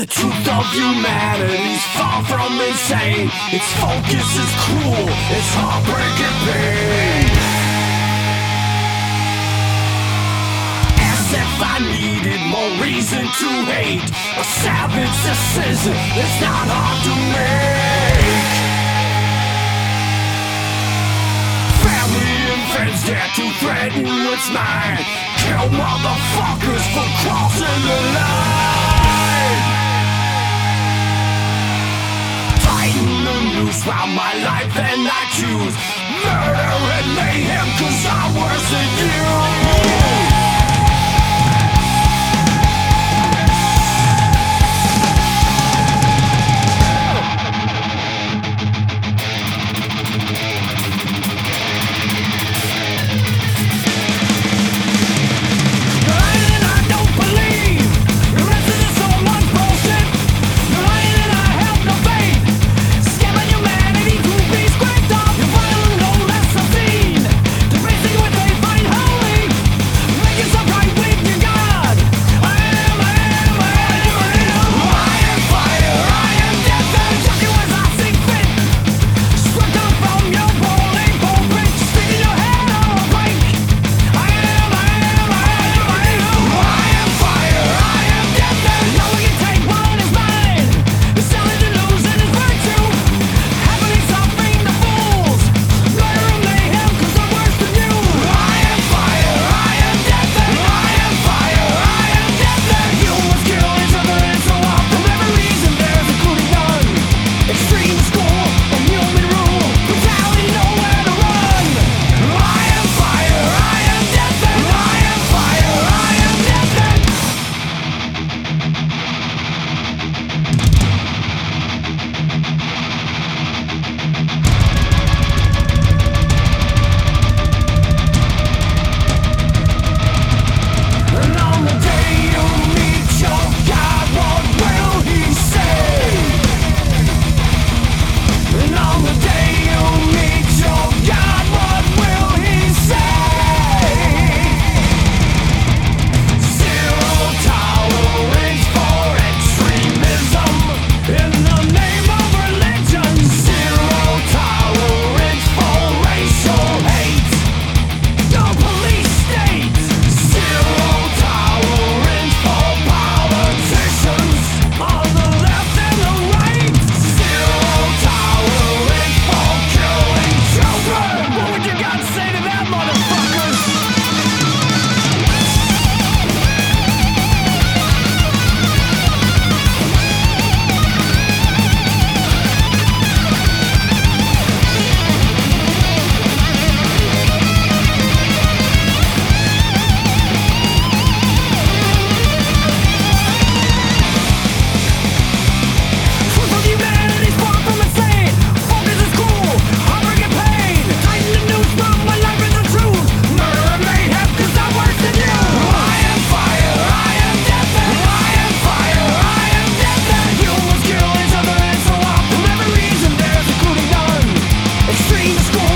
The truth of humanity's far from insane. Its focus is cruel, its heartbreaking pain. As if I needed more reason to hate. A savage decision is not hard to make. Family and friends dare to threaten what's mine. Kill motherfuckers for crossing the line. Round my life and I choose murder and mayhem, 'cause I'm worse than you. Extreme school.